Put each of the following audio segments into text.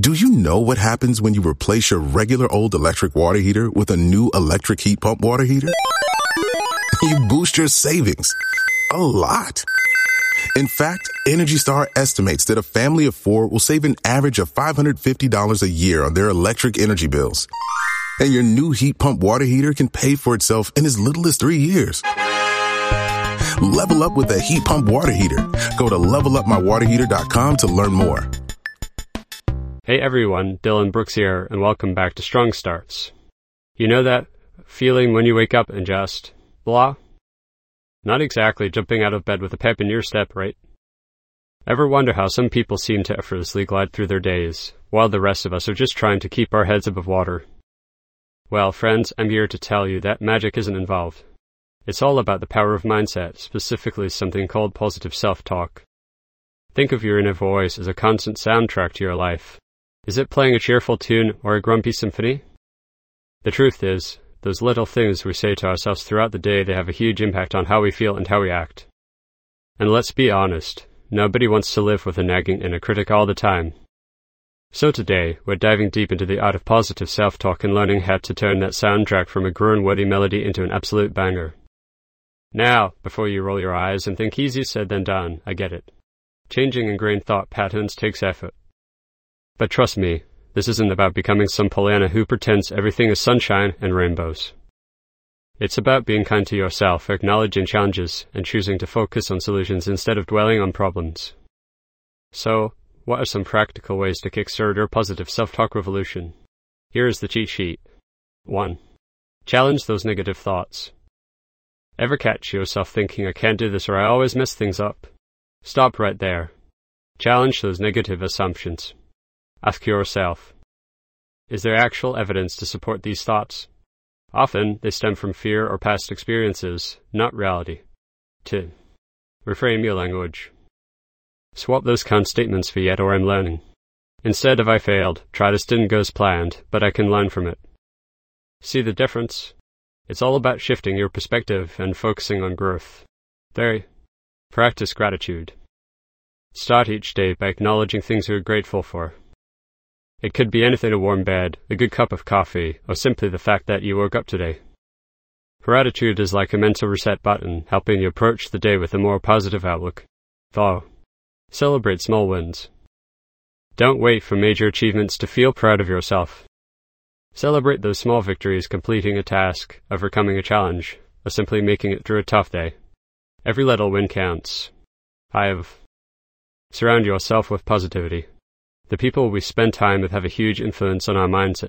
Do you know what happens when you replace your regular old electric water heater with a new electric heat pump water heater? You boost your savings a lot. In fact, Energy Star estimates that a family of 4 will save an average of $550 a year on their electric energy bills. And your new heat pump water heater can pay for itself in as little as 3 years. Level up with a heat pump water heater. Go to levelupmywaterheater.com to learn more. Hey everyone, Dylan Brooks here, and welcome back to Strong Starts. You know that feeling when you wake up and just blah? Not exactly jumping out of bed with a pep in your step, right? Ever wonder how some people seem to effortlessly glide through their days, while the rest of us are just trying to keep our heads above water? Well, friends, I'm here to tell you that magic isn't involved. It's all about the power of mindset, specifically something called positive self-talk. Think of your inner voice as a constant soundtrack to your life. Is it playing a cheerful tune or a grumpy symphony? The truth is, those little things we say to ourselves throughout the day, they have a huge impact on how we feel and how we act. And let's be honest, nobody wants to live with a nagging inner critic all the time. So today, we're diving deep into the art of positive self-talk and learning how to turn that soundtrack from a groan-wordy melody into an absolute banger. Now, before you roll your eyes and think easier said than done, I get it. Changing ingrained thought patterns takes effort. But trust me, this isn't about becoming some Pollyanna who pretends everything is sunshine and rainbows. It's about being kind to yourself, acknowledging challenges, and choosing to focus on solutions instead of dwelling on problems. So, what are some practical ways to kickstart your positive self-talk revolution? Here is the cheat sheet. 1. Challenge those negative thoughts. Ever catch yourself thinking, I can't do this or I always mess things up? Stop right there. Challenge those negative assumptions. Ask yourself, is there actual evidence to support these thoughts? Often, they stem from fear or past experiences, not reality. 2. Reframe your language. Swap those can't statements for yet or I'm learning. Instead of I failed, try this didn't go as planned, but I can learn from it. See the difference? It's all about shifting your perspective and focusing on growth. 3. Practice gratitude. Start each day by acknowledging things you're grateful for. It could be anything: a warm bed, a good cup of coffee, or simply the fact that you woke up today. Gratitude is like a mental reset button, helping you approach the day with a more positive outlook. 4. Celebrate small wins. Don't wait for major achievements to feel proud of yourself. Celebrate those small victories: completing a task, overcoming a challenge, or simply making it through a tough day. Every little win counts. 5. Surround yourself with positivity. The people we spend time with have a huge influence on our mindset.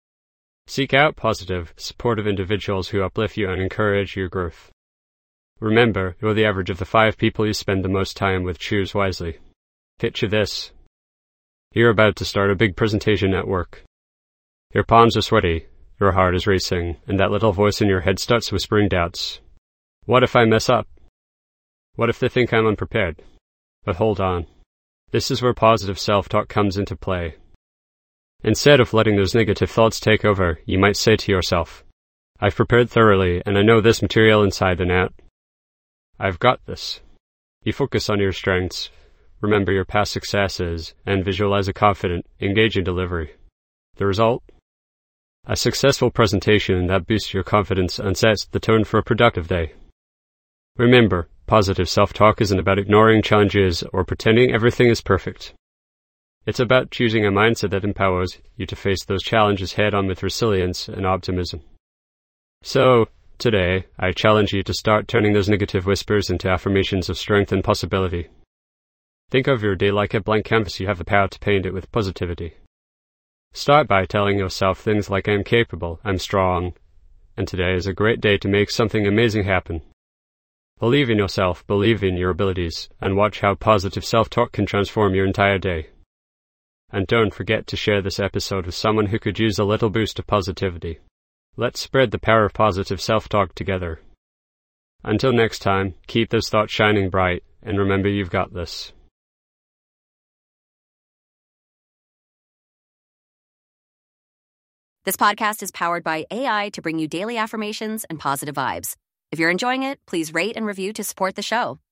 Seek out positive, supportive individuals who uplift you and encourage your growth. Remember, you're the average of the 5 people you spend the most time with. Choose wisely. Picture this. You're about to start a big presentation at work. Your palms are sweaty, your heart is racing, and that little voice in your head starts whispering doubts. What if I mess up? What if they think I'm unprepared? But hold on. This is where positive self-talk comes into play. Instead of letting those negative thoughts take over, you might say to yourself, I've prepared thoroughly and I know this material inside and out. I've got this. You focus on your strengths, remember your past successes, and visualize a confident, engaging delivery. The result? A successful presentation that boosts your confidence and sets the tone for a productive day. Remember, positive self-talk isn't about ignoring challenges or pretending everything is perfect. It's about choosing a mindset that empowers you to face those challenges head-on with resilience and optimism. So, today, I challenge you to start turning those negative whispers into affirmations of strength and possibility. Think of your day like a blank canvas. You have the power to paint it with positivity. Start by telling yourself things like I'm capable, I'm strong, and today is a great day to make something amazing happen. Believe in yourself, believe in your abilities, and watch how positive self-talk can transform your entire day. And don't forget to share this episode with someone who could use a little boost of positivity. Let's spread the power of positive self-talk together. Until next time, keep those thoughts shining bright, and remember you've got this. This podcast is powered by AI to bring you daily affirmations and positive vibes. If you're enjoying it, please rate and review to support the show.